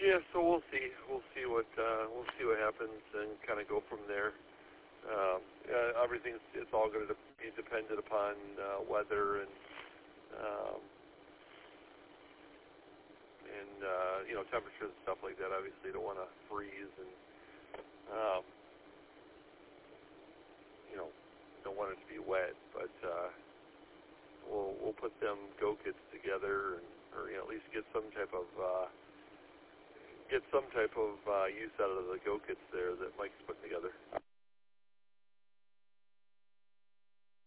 Yeah, so we'll see. We'll see what happens and kind of go from there. Everything it's all going to be dependent upon weather and temperatures and stuff like that. Obviously, you don't want to freeze and don't want it to be wet, but we'll put them go kits together or at least get some type of use out of the go kits there that Mike's put together.